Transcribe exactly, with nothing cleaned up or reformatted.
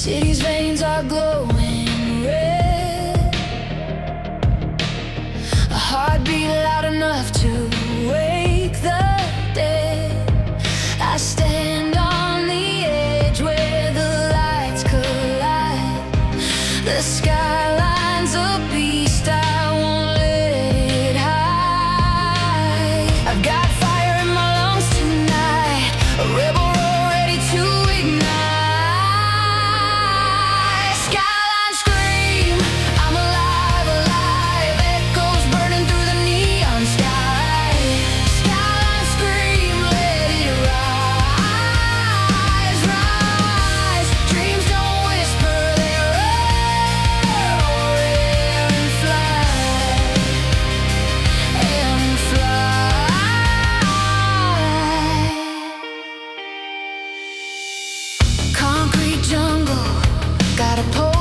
city's veins are glowing red. A heartbeat loud enough to wake the dead. I stand on the edge where the lights collide. The skyline's a beast, I won't let it hide. I've got fire in my lungs tonight, a rebel roar ready to ignite. Skyline scream, I'm alive, alive. Echoes burning through the neon sky. Skyline scream, let it rise, rise. Dreams don't whisper, they roar and fly, and fly. Concrete jungle, got a pole